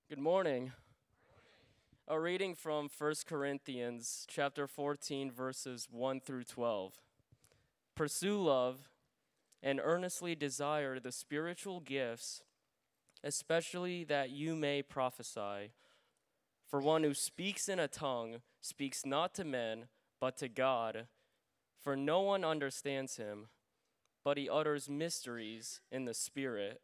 Good morning. A reading from 1 Corinthians chapter 14 verses 1 through 12. Pursue love and earnestly desire the spiritual gifts, especially that you may prophesy. For one who speaks in a tongue speaks not to men, but to God, for no one understands him, but he utters mysteries in the Spirit.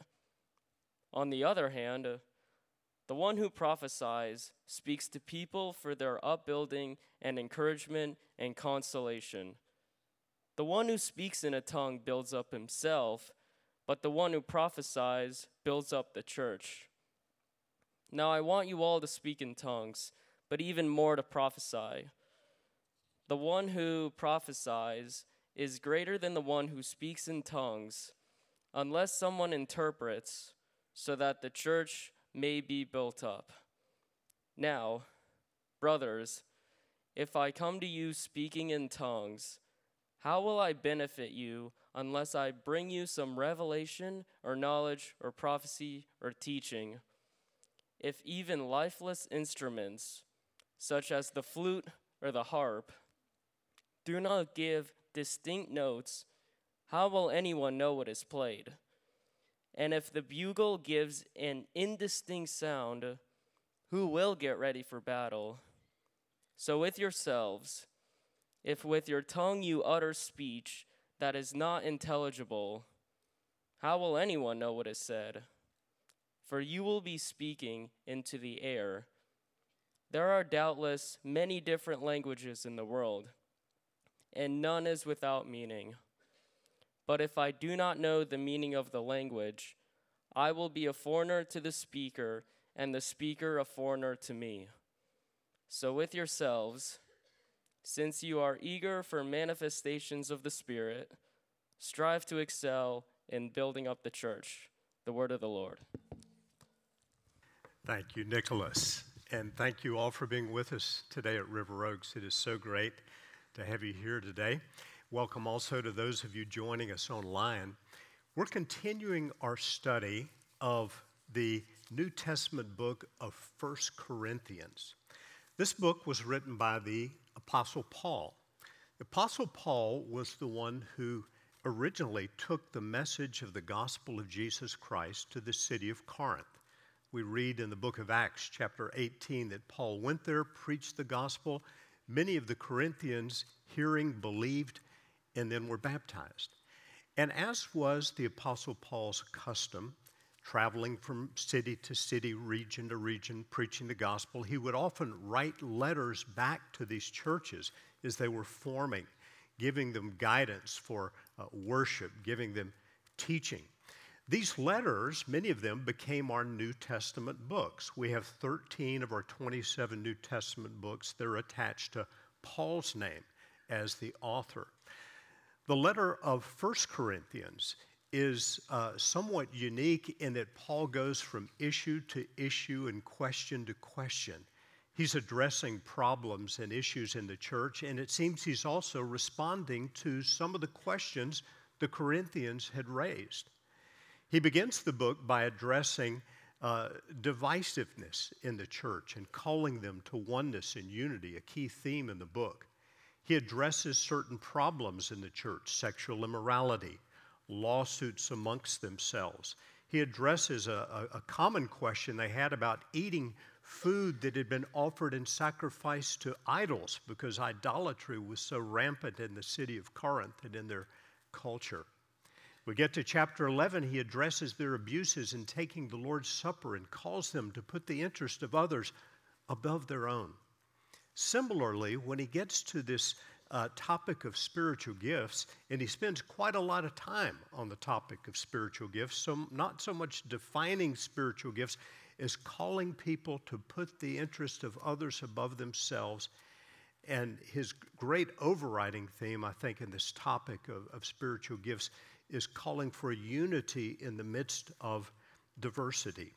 On the other hand, the one who prophesies speaks to people for their upbuilding and encouragement and consolation. The one who speaks in a tongue builds up himself, but the one who prophesies builds up the church. Now I want you all to speak in tongues, but even more to prophesy. The one who prophesies is greater than the one who speaks in tongues, unless someone interprets, so that the church may be built up. Now, brothers, if I come to you speaking in tongues, how will I benefit you unless I bring you some revelation or knowledge or prophecy or teaching? If even lifeless instruments, such as the flute or the harp, do not give distinct notes, how will anyone know what is played? And if the bugle gives an indistinct sound, who will get ready for battle? So with yourselves, if with your tongue you utter speech that is not intelligible, how will anyone know what is said? For you will be speaking into the air. There are doubtless many different languages in the world, and none is without meaning. But if I do not know the meaning of the language, I will be a foreigner to the speaker, and the speaker a foreigner to me. So with yourselves, since you are eager for manifestations of the Spirit, strive to excel in building up the church. The word of the Lord. Thank you, Nicholas. And thank you all for being with us today at River Oaks. It is so great to have you here today. Welcome also to those of you joining us online. We're continuing our study of the New Testament book of 1 Corinthians. This book was written by the Apostle Paul. The Apostle Paul was the one who originally took the message of the gospel of Jesus Christ to the city of Corinth. We read in the book of Acts, chapter 18, that Paul went there, preached the gospel. Many of the Corinthians, hearing, believed, and then were baptized. And as was the Apostle Paul's custom, traveling from city to city, region to region, preaching the gospel, he would often write letters back to these churches as they were forming, giving them guidance for worship, giving them teaching. These letters, many of them, became our New Testament books. We have 13 of our 27 New Testament books. They're attached to Paul's name as the author. The letter of 1 Corinthians is somewhat unique in that Paul goes from issue to issue and question to question. He's addressing problems and issues in the church, and it seems he's also responding to some of the questions the Corinthians had raised. He begins the book by addressing divisiveness in the church and calling them to oneness and unity, a key theme in the book. He addresses certain problems in the church, sexual immorality, lawsuits amongst themselves. He addresses a common question they had about eating food that had been offered in sacrifice to idols because idolatry was so rampant in the city of Corinth and in their culture. We get to chapter 11, he addresses their abuses in taking the Lord's Supper and calls them to put the interest of others above their own. Similarly, when he gets to this topic of spiritual gifts, and he spends quite a lot of time on the topic of spiritual gifts, so not so much defining spiritual gifts as calling people to put the interest of others above themselves. And his great overriding theme, I think, in this topic of spiritual gifts is calling for unity in the midst of diversity.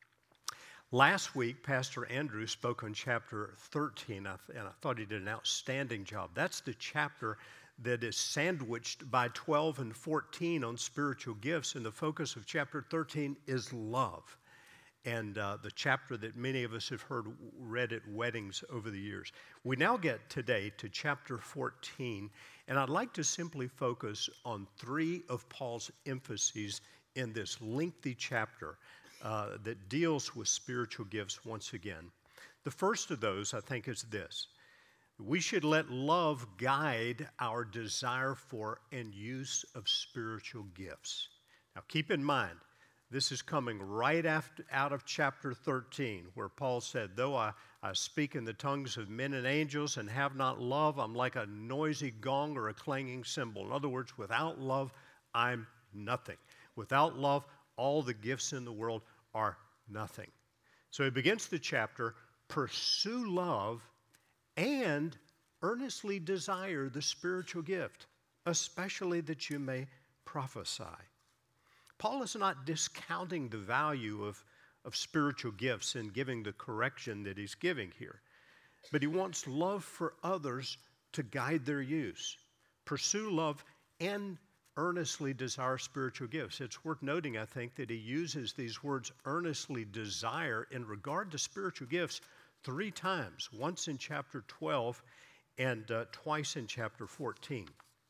Last week, Pastor Andrew spoke on chapter 13, and I thought he did an outstanding job. That's the chapter that is sandwiched by 12 and 14 on spiritual gifts, and the focus of chapter 13 is love. and the chapter that many of us have heard read at weddings over the years. We now get today to chapter 14, and I'd like to simply focus on 3 of Paul's emphases in this lengthy chapter that deals with spiritual gifts once again. The first of those, I think, is this. We should let love guide our desire for and use of spiritual gifts. Now, keep in mind, this is coming right out of chapter 13, where Paul said, though I speak in the tongues of men and angels and have not love, I'm like a noisy gong or a clanging cymbal. In other words, without love, I'm nothing. Without love, all the gifts in the world are nothing. So he begins the chapter, pursue love and earnestly desire the spiritual gift, especially that you may prophesy. Paul is not discounting the value of spiritual gifts in giving the correction that he's giving here, but he wants love for others to guide their use. Pursue love and earnestly desire spiritual gifts. It's worth noting, I think, that he uses these words earnestly desire in regard to spiritual gifts 3 times, once in chapter 12 and twice in chapter 14.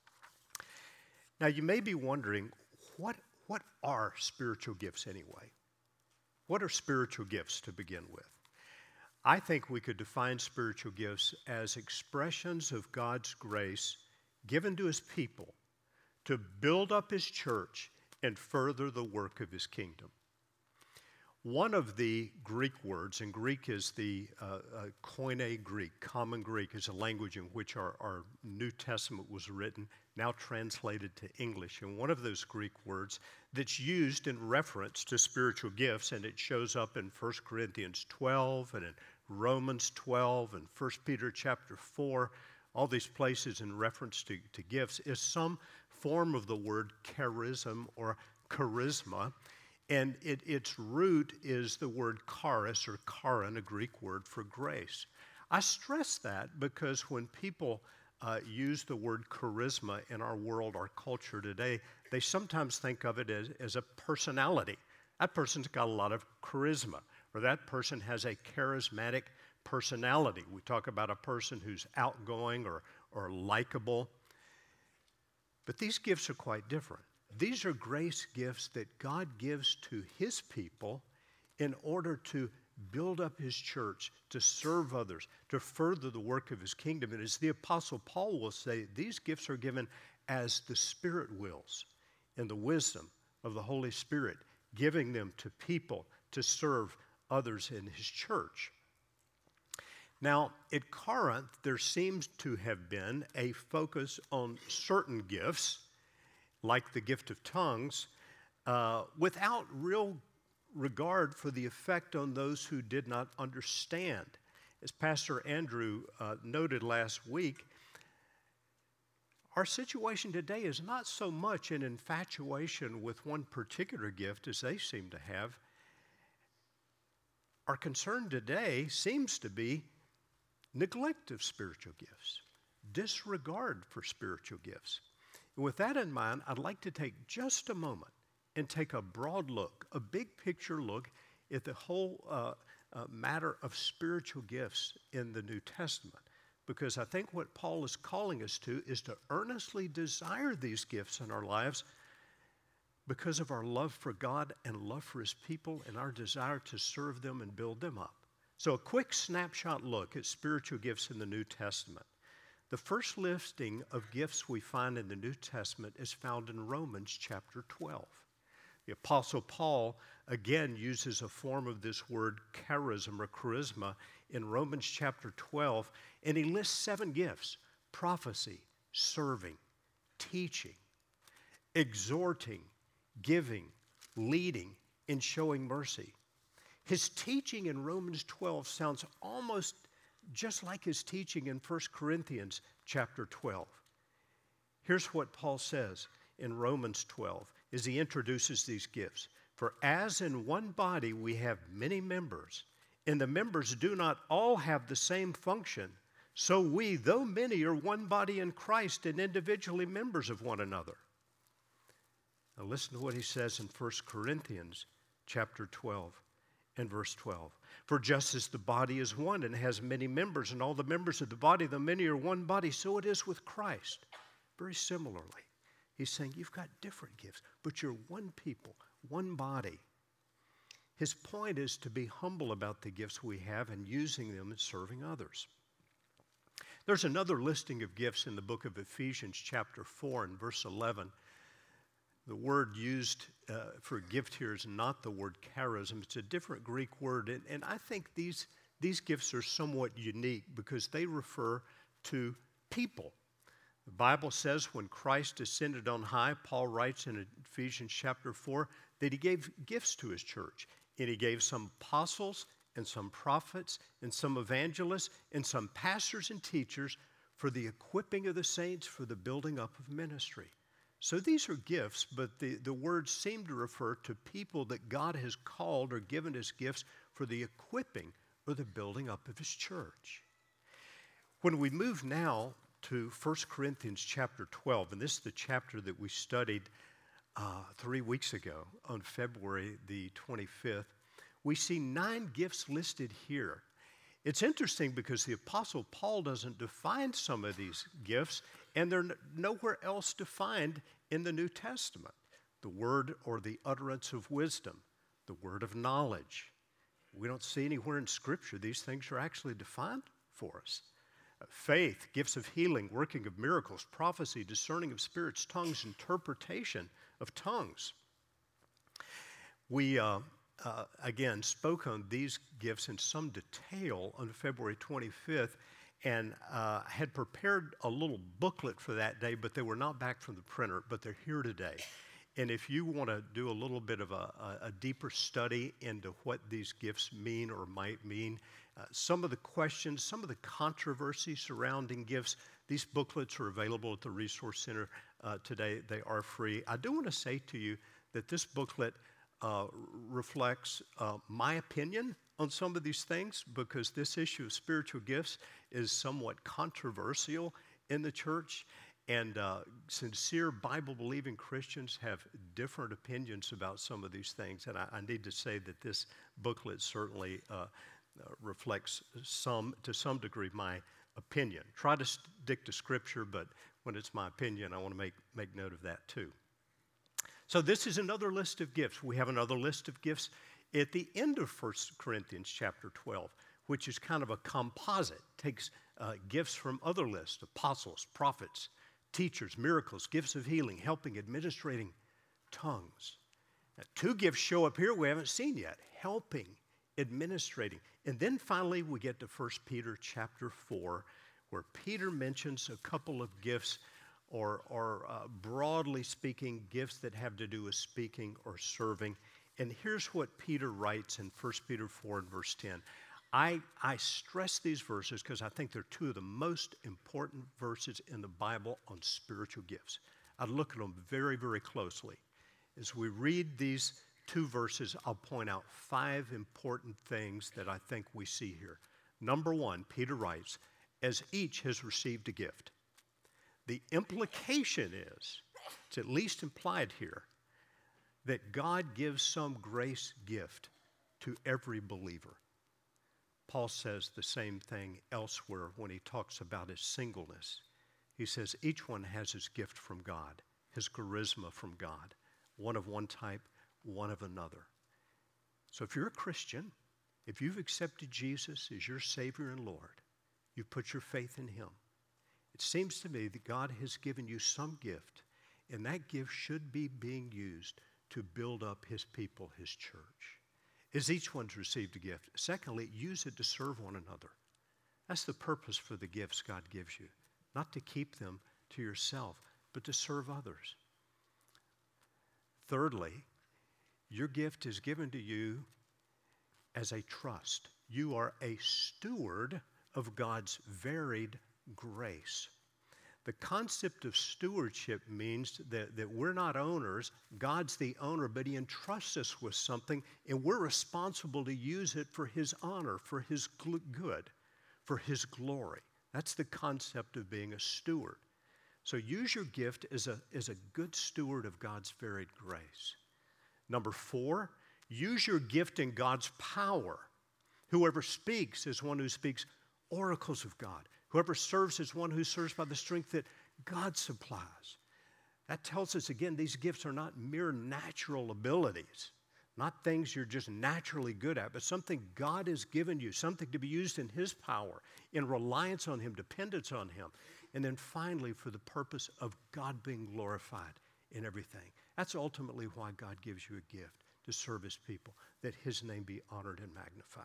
Now, you may be wondering, what are spiritual gifts anyway? What are spiritual gifts to begin with? I think we could define spiritual gifts as expressions of God's grace given to his people to build up his church and further the work of his kingdom. One of the Greek words, and Greek is the Koine Greek, common Greek, is a language in which our New Testament was written, now translated to English. And one of those Greek words that's used in reference to spiritual gifts, and it shows up in 1 Corinthians 12 and in Romans 12 and 1 Peter chapter 4, all these places in reference to gifts, is some form of the word charism or charisma. And its root is the word charis or charin, a Greek word for grace. I stress that because when people use the word charisma in our world, our culture today, they sometimes think of it as a personality. That person's got a lot of charisma, or that person has a charismatic personality. We talk about a person who's outgoing or likable. But these gifts are quite different. These are grace gifts that God gives to his people in order to build up his church, to serve others, to further the work of his kingdom. And as the Apostle Paul will say, these gifts are given as the Spirit wills, in the wisdom of the Holy Spirit, giving them to people to serve others in his church. Now, at Corinth, there seems to have been a focus on certain gifts, like the gift of tongues, without real regard for the effect on those who did not understand. As Pastor Andrew noted last week, our situation today is not so much an infatuation with one particular gift as they seem to have. Our concern today seems to be neglect of spiritual gifts, disregard for spiritual gifts. And with that in mind, I'd like to take just a moment and take a broad look, a big picture look at the whole matter of spiritual gifts in the New Testament. Because I think what Paul is calling us to is to earnestly desire these gifts in our lives because of our love for God and love for his people and our desire to serve them and build them up. So a quick snapshot look at spiritual gifts in the New Testament. The first listing of gifts we find in the New Testament is found in Romans chapter 12. The Apostle Paul again uses a form of this word charism or charisma in Romans chapter 12, and he lists 7 gifts: prophecy, serving, teaching, exhorting, giving, leading, and showing mercy. His teaching in Romans 12 sounds almost just like his teaching in 1 Corinthians chapter 12. Here's what Paul says in Romans 12 as he introduces these gifts. For as in one body we have many members, and the members do not all have the same function, so we, though many, are one body in Christ and individually members of one another. Now listen to what he says in 1 Corinthians chapter 12. and verse 12. For just as the body is one and has many members, and all the members of the body, the many are one body, so it is with Christ. Very similarly, he's saying you've got different gifts, but you're one people, one body. His point is to be humble about the gifts we have and using them in serving others. There's another listing of gifts in the book of Ephesians chapter 4 and verse 11. The word used for gift here is not the word charism. It's a different Greek word. And I think these gifts are somewhat unique because they refer to people. The Bible says when Christ ascended on high, Paul writes in Ephesians chapter 4 that he gave gifts to his church. And he gave some apostles and some prophets and some evangelists and some pastors and teachers for the equipping of the saints for the building up of ministry. So these are gifts, but the words seem to refer to people that God has called or given as gifts for the equipping or the building up of his church. When we move now to 1 Corinthians chapter 12, and this is the chapter that we studied 3 weeks ago on February the 25th, we see 9 gifts listed here. It's interesting because the Apostle Paul doesn't define some of these gifts, and they're nowhere else defined in the New Testament. The word or the utterance of wisdom, the word of knowledge. We don't see anywhere in Scripture these things are actually defined for us. Faith, gifts of healing, working of miracles, prophecy, discerning of spirits, tongues, interpretation of tongues. We again, spoke on these gifts in some detail on February 25th and had prepared a little booklet for that day, but they were not back from the printer, but they're here today. And if you want to do a little bit of a deeper study into what these gifts mean or might mean, some of the questions, some of the controversy surrounding gifts, these booklets are available at the Resource Center today. They are free. I do want to say to you that this booklet reflects my opinion on some of these things because this issue of spiritual gifts is somewhat controversial in the church, and sincere Bible-believing Christians have different opinions about some of these things, and I need to say that this booklet certainly reflects to some degree my opinion. Try to stick to Scripture, but when it's my opinion, I want to make note of that too. So this is another list of gifts. We have another list of gifts at the end of 1 Corinthians chapter 12, which is kind of a composite. Takes gifts from other lists, apostles, prophets, teachers, miracles, gifts of healing, helping, administrating tongues. Now, 2 gifts show up here we haven't seen yet, helping, administrating. And then finally we get to 1 Peter chapter 4, where Peter mentions a couple of gifts or broadly speaking, gifts that have to do with speaking or serving. And here's what Peter writes in 1 Peter 4 and verse 10. I stress these verses because I think they're 2 of the most important verses in the Bible on spiritual gifts. I look at them very, very closely. As we read these 2 verses, I'll point out 5 important things that I think we see here. Number 1, Peter writes, as each has received a gift. The implication is, it's at least implied here, that God gives some grace gift to every believer. Paul says the same thing elsewhere when he talks about his singleness. He says each one has his gift from God, his charisma from God, one of one type, one of another. So if you're a Christian, if you've accepted Jesus as your Savior and Lord, you've put your faith in him, it seems to me that God has given you some gift, and that gift should be being used to build up his people, his church. As each one's received a gift. Secondly, use it to serve one another. That's the purpose for the gifts God gives you, not to keep them to yourself, but to serve others. Thirdly, your gift is given to you as a trust. You are a steward of God's varied grace. The concept of stewardship means that we're not owners. God's the owner, but he entrusts us with something, and we're responsible to use it for his honor, for his good, for his glory. That's the concept of being a steward. So use your gift as a good steward of God's varied grace. Number 4, Use your gift in God's power. Whoever speaks is one who speaks oracles of God. Whoever serves is one who serves by the strength that God supplies. That tells us, again, these gifts are not mere natural abilities, not things you're just naturally good at, but something God has given you, something to be used in His power, in reliance on Him, dependence on Him. And then finally, for the purpose of God being glorified in everything. That's ultimately why God gives you a gift, to serve His people, that His name be honored and magnified.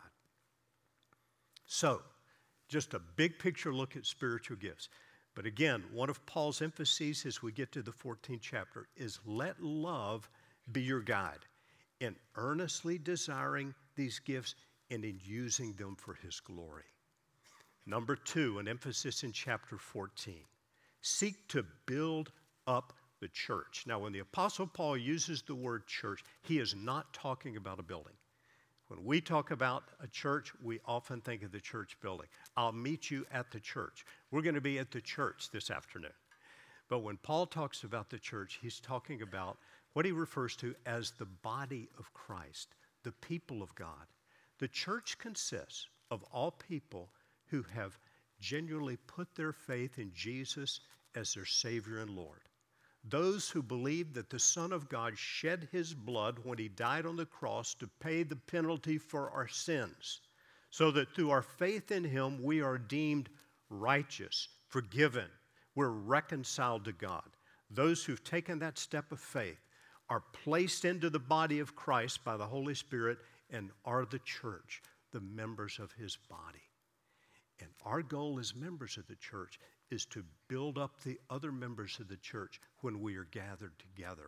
So, just a big picture look at spiritual gifts. But again, one of Paul's emphases as we get to the 14th chapter is let love be your guide in earnestly desiring these gifts and in using them for His glory. Number 2, an emphasis in chapter 14. Seek to build up the church. Now, when the Apostle Paul uses the word church, he is not talking about a building. When we talk about a church, we often think of the church building. I'll meet you at the church. We're going to be at the church this afternoon. But when Paul talks about the church, he's talking about what he refers to as the body of Christ, the people of God. The church consists of all people who have genuinely put their faith in Jesus as their Savior and Lord. Those who believe that the Son of God shed His blood when He died on the cross to pay the penalty for our sins, so that through our faith in Him we are deemed righteous, forgiven, we're reconciled to God. Those who've taken that step of faith are placed into the body of Christ by the Holy Spirit and are the church, the members of His body. And our goal as members of the church is to build up the other members of the church when we are gathered together.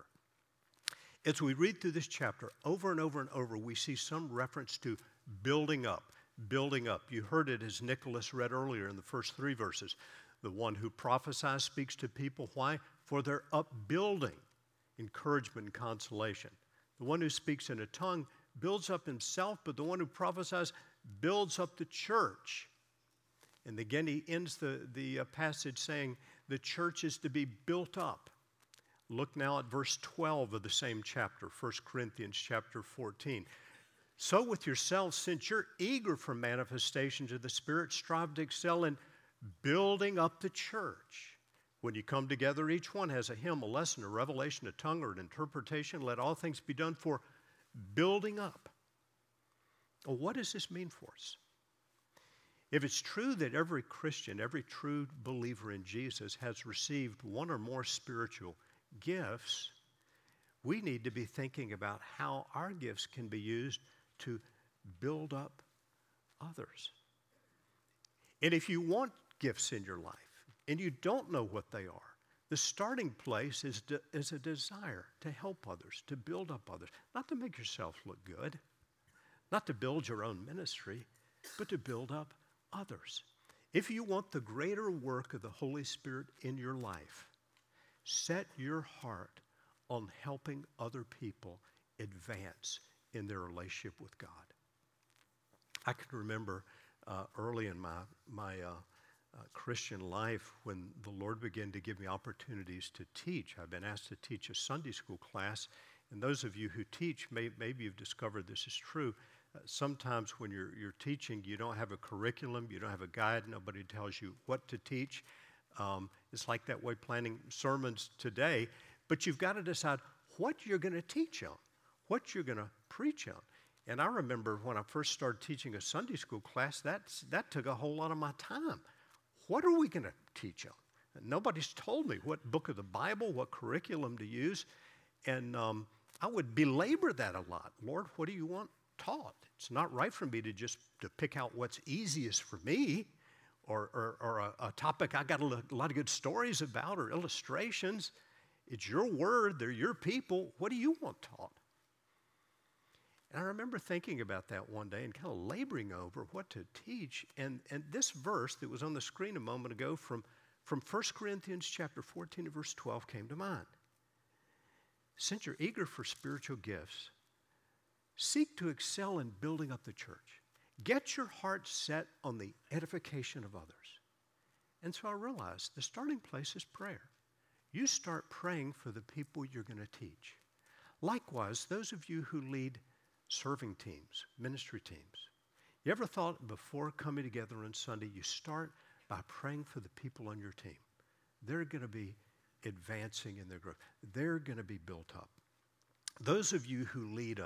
As we read through this chapter, over and over and over, we see some reference to building up, building up. You heard it as Nicholas read earlier in the first 3 verses. The one who prophesies speaks to people. Why? For their upbuilding, encouragement, and consolation. The one who speaks in a tongue builds up himself, but the one who prophesies builds up the church. And again, he ends the passage saying the church is to be built up. Look now at verse 12 of the same chapter, 1 Corinthians chapter 14. So with yourselves, since you're eager for manifestations of the Spirit, strive to excel in building up the church. When you come together, each one has a hymn, a lesson, a revelation, a tongue, or an interpretation. Let all things be done for building up. Well, what does this mean for us? If it's true that every Christian, every true believer in Jesus has received one or more spiritual gifts, we need to be thinking about how our gifts can be used to build up others. And if you want gifts in your life and you don't know what they are, the starting place is a desire to help others, to build up others, not to make yourself look good, not to build your own ministry, but to build up others. If you want the greater work of the Holy Spirit in your life, set your heart on helping other people advance in their relationship with God. I can remember early in my Christian life when the Lord began to give me opportunities to teach. I've been asked to teach a Sunday school class, and those of you who teach, maybe you've discovered this is true. Sometimes when you're teaching, you don't have a curriculum, you don't have a guide, nobody tells you what to teach. It's like that way planning sermons today, but you've got to decide what you're going to teach on, what you're going to preach on. And I remember when I first started teaching a Sunday school class, that took a whole lot of my time. What are we going to teach on? Nobody's told me what book of the Bible, what curriculum to use, and I would belabor that a lot. Lord, what do you want taught? It's not right for me to just to pick out what's easiest for me or a topic I got a lot of good stories about or illustrations. It's your word. They're your people. What do you want taught? And I remember thinking about that one day and kind of laboring over what to teach. And this verse that was on the screen a moment ago from 1 Corinthians chapter 14 and verse 12 came to mind. Since you're eager for spiritual gifts, seek to excel in building up the church. Get your heart set on the edification of others. And so I realized the starting place is prayer. You start praying for the people you're going to teach. Likewise, those of you who lead serving teams, ministry teams. You ever thought before coming together on Sunday, you start by praying for the people on your team? They're going to be advancing in their growth. They're going to be built up. Those of you who lead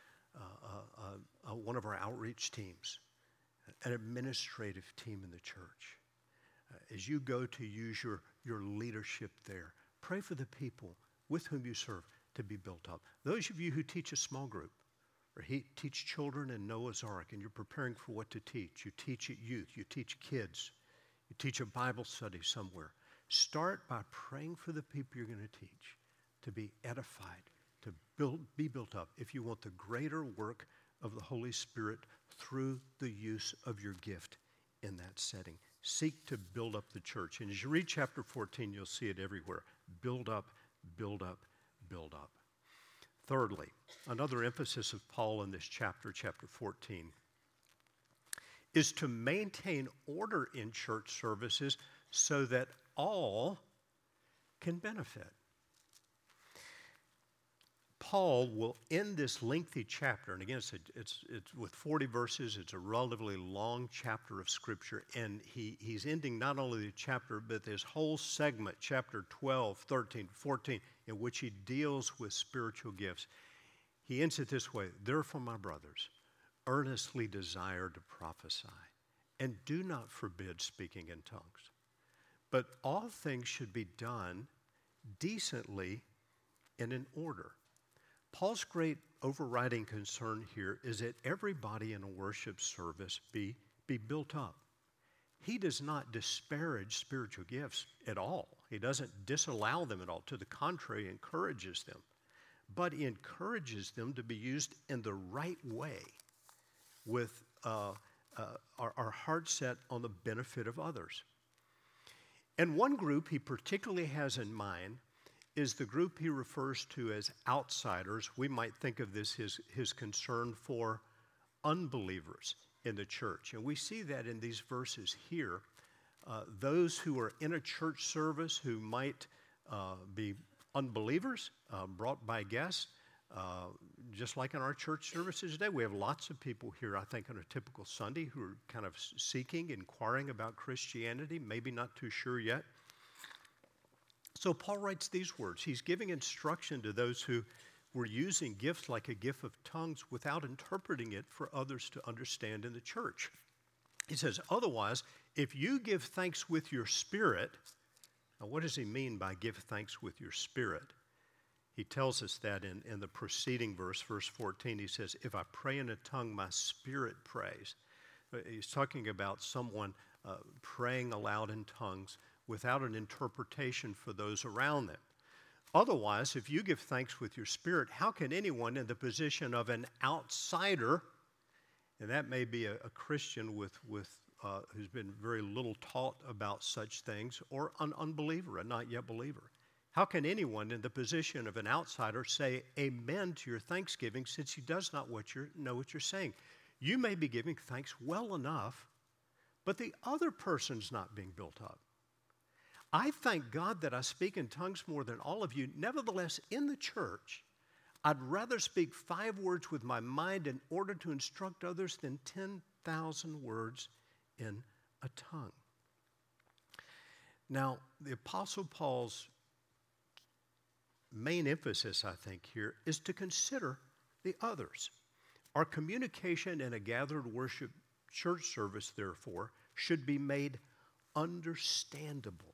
one of our outreach teams, an administrative team in the church, as you go to use your leadership there, pray for the people with whom you serve to be built up. Those of you who teach a small group or teach children in Noah's Ark and you're preparing for what to teach, you teach at youth, you teach kids, you teach a Bible study somewhere, start by praying for the people you're going to teach to be edified, to be built up if you want the greater work of the Holy Spirit through the use of your gift in that setting. Seek to build up the church. And as you read chapter 14, you'll see it everywhere. Build up, build up, build up. Thirdly, another emphasis of Paul in this chapter 14, is to maintain order in church services so that all can benefit. Paul will end this lengthy chapter, and again, it's with 40 verses. It's a relatively long chapter of Scripture, and he's ending not only the chapter, but this whole segment, chapter 12, 13, 14, in which he deals with spiritual gifts. He ends it this way: "Therefore, my brothers, earnestly desire to prophesy, and do not forbid speaking in tongues. But all things should be done decently and in order." Paul's great overriding concern here is that everybody in a worship service be built up. He does not disparage spiritual gifts at all. He doesn't disallow them at all. To the contrary, he encourages them. But he encourages them to be used in the right way with our heart set on the benefit of others. And one group he particularly has in mind is the group he refers to as outsiders. We might think of this as his concern for unbelievers in the church. And we see that in these verses here. Those who are in a church service who might be unbelievers, brought by guests, just like in our church services today. We have lots of people here, I think, on a typical Sunday who are kind of seeking, inquiring about Christianity, maybe not too sure yet. So Paul writes these words. He's giving instruction to those who were using gifts like a gift of tongues without interpreting it for others to understand in the church. He says, otherwise, if you give thanks with your spirit, now what does he mean by give thanks with your spirit? He tells us that in the preceding verse, verse 14, he says, if I pray in a tongue, my spirit prays. He's talking about someone praying aloud in tongues without an interpretation for those around them. Otherwise, if you give thanks with your spirit, how can anyone in the position of an outsider, and that may be a Christian who's been very little taught about such things, or an unbeliever, a not yet believer, how can anyone in the position of an outsider say amen to your thanksgiving since he does not know what you're saying? You may be giving thanks well enough, but the other person's not being built up. I thank God that I speak in tongues more than all of you. Nevertheless, in the church, I'd rather speak 5 words with my mind in order to instruct others than 10,000 words in a tongue. Now, the Apostle Paul's main emphasis, I think, here is to consider the others. Our communication in a gathered worship church service, therefore, should be made understandable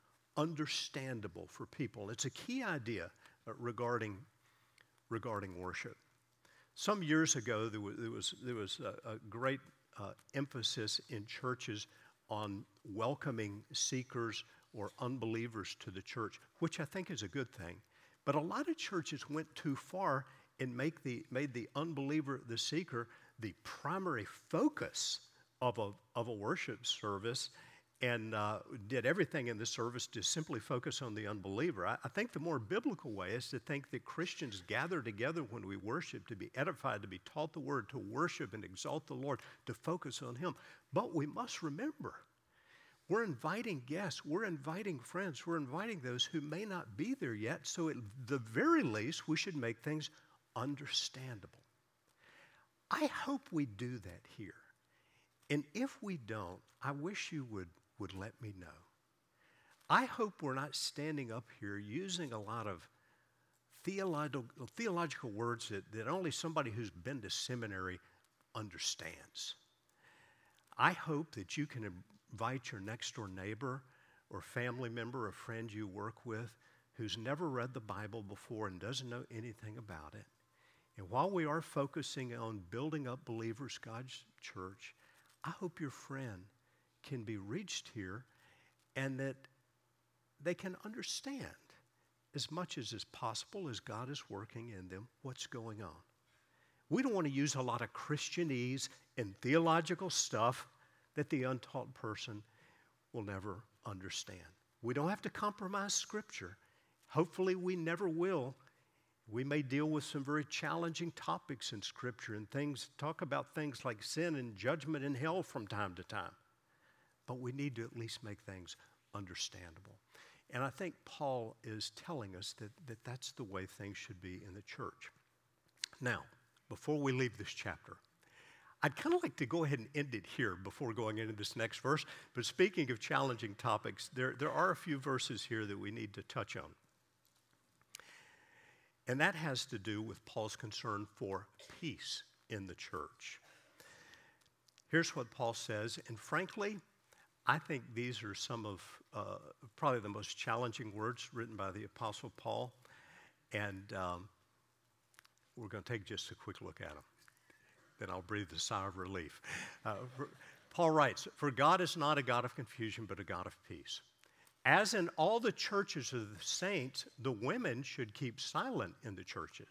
for people. It's a key idea regarding worship. Some years ago, there was a great emphasis in churches on welcoming seekers or unbelievers to the church, which I think is a good thing. But a lot of churches went too far and made the unbeliever, the seeker, the primary focus of a worship service, and did everything in the service to simply focus on the unbeliever. I think the more biblical way is to think that Christians gather together when we worship to be edified, to be taught the word, to worship and exalt the Lord, to focus on Him. But we must remember, we're inviting guests, we're inviting friends, we're inviting those who may not be there yet, so at the very least, we should make things understandable. I hope we do that here. And if we don't, I wish you would let me know. I hope we're not standing up here using a lot of theological words that only somebody who's been to seminary understands. I hope that you can invite your next door neighbor or family member or friend you work with who's never read the Bible before and doesn't know anything about it. And while we are focusing on building up believers, God's church, I hope your friend can be reached here and that they can understand as much as is possible as God is working in them what's going on. We don't want to use a lot of Christianese and theological stuff that the untaught person will never understand. We don't have to compromise Scripture. Hopefully we never will. We may deal with some very challenging topics in Scripture and talk about things like sin and judgment and hell from time to time. But we need to at least make things understandable. And I think Paul is telling us that that's the way things should be in the church. Now, before we leave this chapter, I'd kind of like to go ahead and end it here before going into this next verse. But speaking of challenging topics, there are a few verses here that we need to touch on. And that has to do with Paul's concern for peace in the church. Here's what Paul says, and frankly, I think these are some of probably the most challenging words written by the Apostle Paul, and we're going to take just a quick look at them. Then I'll breathe a sigh of relief. Paul writes, "For God is not a God of confusion, but a God of peace. As in all the churches of the saints, the women should keep silent in the churches."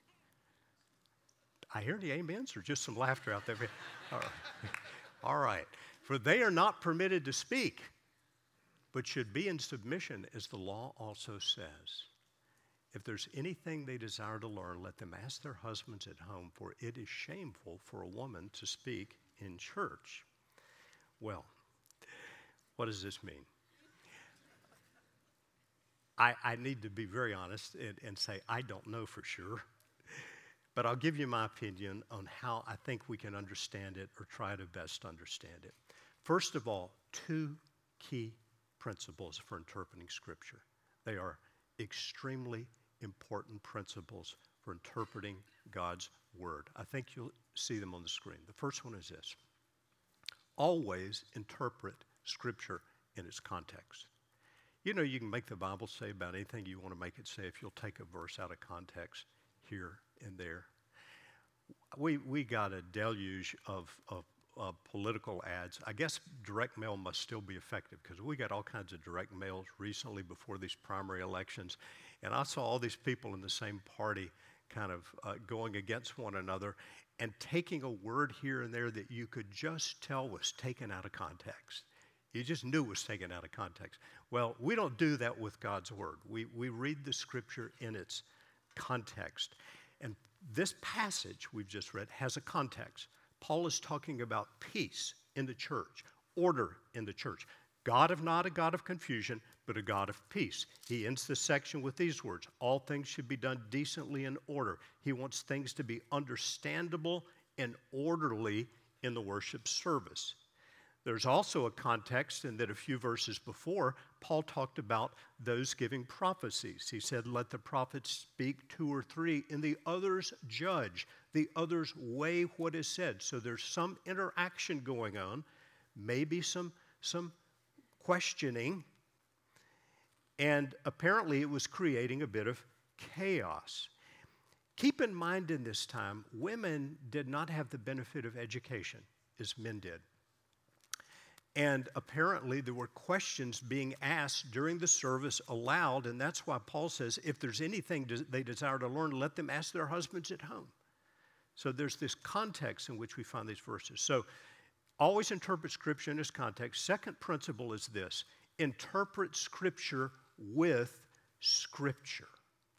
I hear the amens or just some laughter out there. All right. "For they are not permitted to speak, but should be in submission, as the law also says. If there's anything they desire to learn, let them ask their husbands at home, for it is shameful for a woman to speak in church." Well, what does this mean? I need to be very honest and say I don't know for sure, but I'll give you my opinion on how I think we can understand it or try to best understand it. First of all, two key principles for interpreting Scripture. They are extremely important principles for interpreting God's Word. I think you'll see them on the screen. The first one is this: always interpret Scripture in its context. You know, you can make the Bible say about anything you want to make it say if you'll take a verse out of context here and there. We got a deluge of political ads. I guess direct mail must still be effective because we got all kinds of direct mails recently before these primary elections. And I saw all these people in the same party kind of going against one another and taking a word here and there that you could just tell was taken out of context. You just knew it was taken out of context. Well, we don't do that with God's Word. We read the Scripture in its context. And this passage we've just read has a context. Paul is talking about peace in the church, order in the church. God not a God of confusion, but a God of peace. He ends the section with these words: all things should be done decently in order. He wants things to be understandable and orderly in the worship service. There's also a context in that a few verses before, Paul talked about those giving prophecies. He said, let the prophets speak 2 or 3, and the others judge. The others weigh what is said. So there's some interaction going on, maybe some questioning, and apparently it was creating a bit of chaos. Keep in mind in this time, women did not have the benefit of education as men did. And apparently there were questions being asked during the service aloud, and that's why Paul says, if there's anything they desire to learn, let them ask their husbands at home. So there's this context in which we find these verses. So always interpret Scripture in its context. Second principle is this: interpret Scripture with Scripture.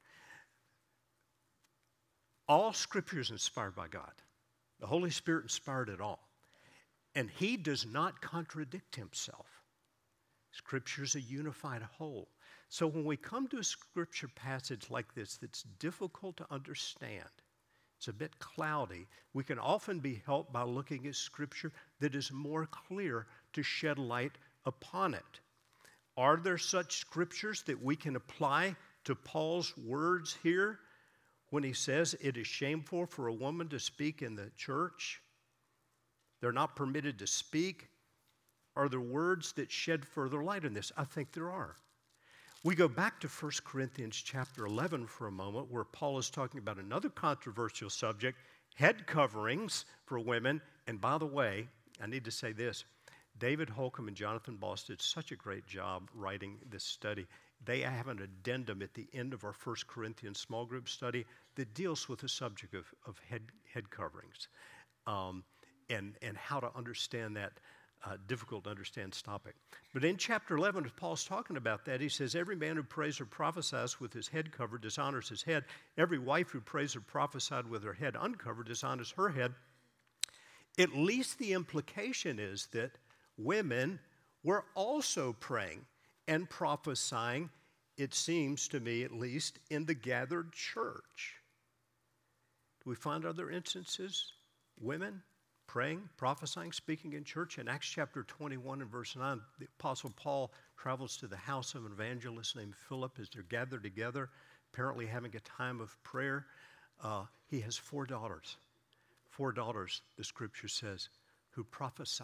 All Scripture is inspired by God. The Holy Spirit inspired it all. And He does not contradict Himself. Scripture is a unified whole. So when we come to a Scripture passage like this that's difficult to understand, It's a bit cloudy. We can often be helped by looking at Scripture that is more clear to shed light upon it. Are there such scriptures that we can apply to Paul's words here when he says it is shameful for a woman to speak in the church? They're not permitted to speak. Are there words that shed further light on this? I think there are. We go back to 1 Corinthians chapter 11 for a moment, where Paul is talking about another controversial subject, head coverings for women. And by the way, I need to say this. David Holcomb and Jonathan Boss did such a great job writing this study. They have an addendum at the end of our 1 Corinthians small group study that deals with the subject of head coverings and how to understand that difficult to understand topic. But in chapter 11, as Paul's talking about that, he says, every man who prays or prophesies with his head covered dishonors his head. Every wife who prays or prophesied with her head uncovered dishonors her head. At least the implication is that women were also praying and prophesying, it seems to me at least, in the gathered church. Do we find other instances? Women praying, prophesying, speaking in church. In Acts chapter 21 and verse 9, the Apostle Paul travels to the house of an evangelist named Philip as they're gathered together, apparently having a time of prayer. He has 4 daughters. 4 daughters, the scripture says, who prophesy.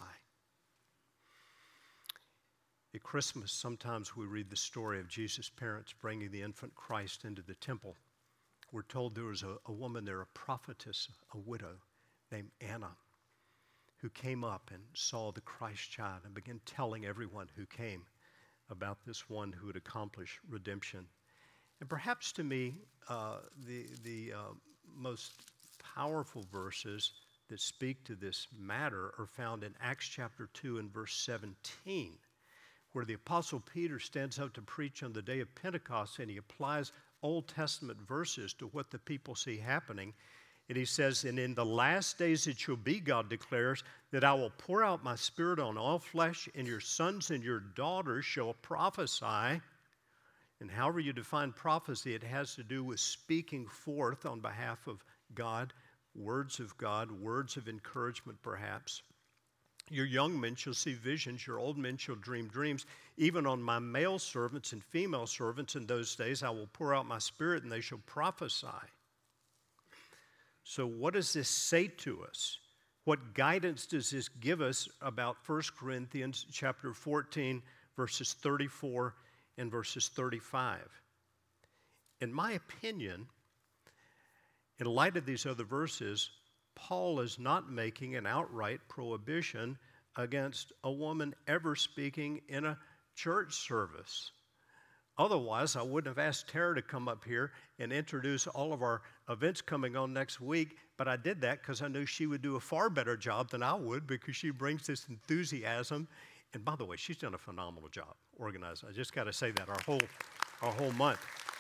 At Christmas, sometimes we read the story of Jesus' parents bringing the infant Christ into the temple. We're told there was a woman there, a prophetess, a widow named Anna, who came up and saw the Christ child and began telling everyone who came about this one who would accomplish redemption. And perhaps to me, the most powerful verses that speak to this matter are found in Acts chapter 2 and verse 17, where the Apostle Peter stands up to preach on the day of Pentecost, and he applies Old Testament verses to what the people see happening. And he says, and in the last days it shall be, God declares, that I will pour out my Spirit on all flesh, and your sons and your daughters shall prophesy. And however you define prophecy, it has to do with speaking forth on behalf of God, words of encouragement perhaps. Your young men shall see visions, your old men shall dream dreams. Even on my male servants and female servants in those days I will pour out my Spirit, and they shall prophesy. So what does this say to us? What guidance does this give us about 1 Corinthians chapter 14, verses 34 and verses 35? In my opinion, in light of these other verses, Paul is not making an outright prohibition against a woman ever speaking in a church service. Otherwise, I wouldn't have asked Tara to come up here and introduce all of our events coming on next week, but I did that because I knew she would do a far better job than I would, because she brings this enthusiasm. And by the way, she's done a phenomenal job organizing. I just got to say that our whole month.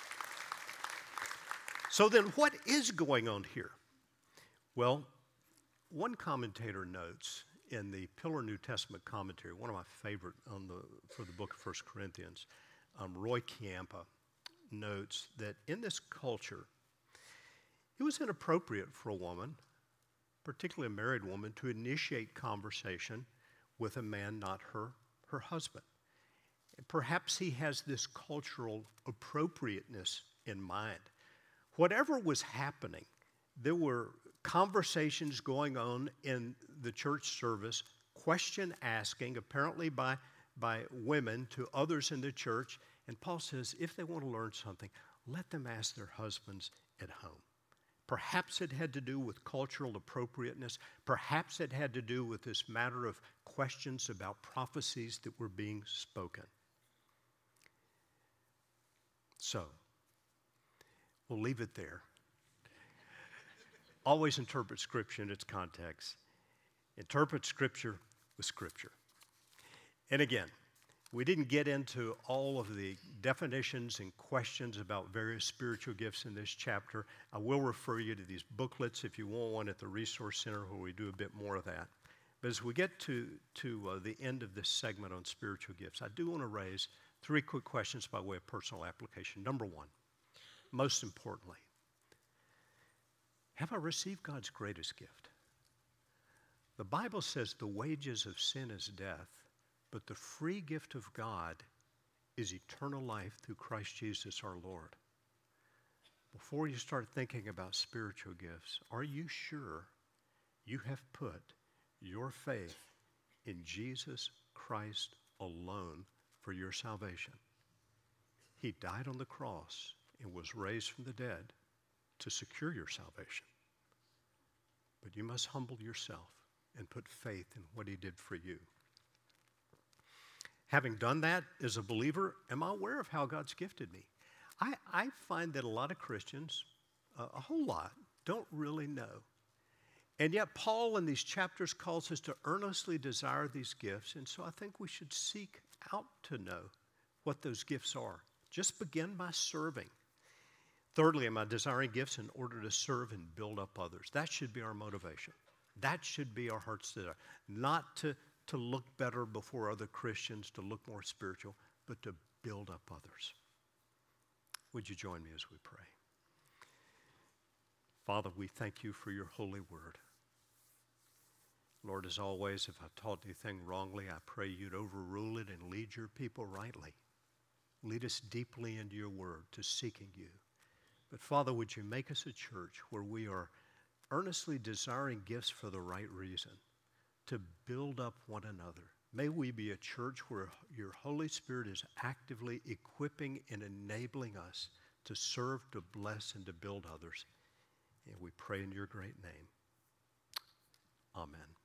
So then what is going on here? Well, one commentator notes in the Pillar New Testament commentary, one of my favorite for the book of 1 Corinthians, Roy Chiampa notes that in this culture, it was inappropriate for a woman, particularly a married woman, to initiate conversation with a man not her husband. And perhaps he has this cultural appropriateness in mind. Whatever was happening, there were conversations going on in the church service, question asking, apparently by women to others in the church. And Paul says, if they want to learn something, let them ask their husbands at home. Perhaps it had to do with cultural appropriateness. Perhaps it had to do with this matter of questions about prophecies that were being spoken. So, we'll leave it there. Always interpret Scripture in its context. Interpret Scripture with Scripture. And again, we didn't get into all of the definitions and questions about various spiritual gifts in this chapter. I will refer you to these booklets if you want one at the Resource Center, where we do a bit more of that. But as we get to the end of this segment on spiritual gifts, I do want to raise 3 quick questions by way of personal application. Number one, most importantly, Have I received God's greatest gift? The Bible says the wages of sin is death, but the free gift of God is eternal life through Christ Jesus our Lord. Before you start thinking about spiritual gifts, are you sure you have put your faith in Jesus Christ alone for your salvation? He died on the cross and was raised from the dead to secure your salvation. But you must humble yourself and put faith in what he did for you. Having done that as a believer, am I aware of how God's gifted me? I find that a lot of Christians, a whole lot, don't really know. And yet Paul in these chapters calls us to earnestly desire these gifts, and so I think we should seek out to know what those gifts are. Just begin by serving. Thirdly, am I desiring gifts in order to serve and build up others? That should be our motivation. That should be our heart's desire. Not to look better before other Christians, to look more spiritual, but to build up others. Would you join me as we pray? Father, we thank you for your holy word. Lord, as always, if I've taught anything wrongly, I pray you'd overrule it and lead your people rightly. Lead us deeply into your word to seeking you. But Father, would you make us a church where we are earnestly desiring gifts for the right reason, to build up one another. May we be a church where your Holy Spirit is actively equipping and enabling us to serve, to bless, and to build others. And we pray in your great name. Amen.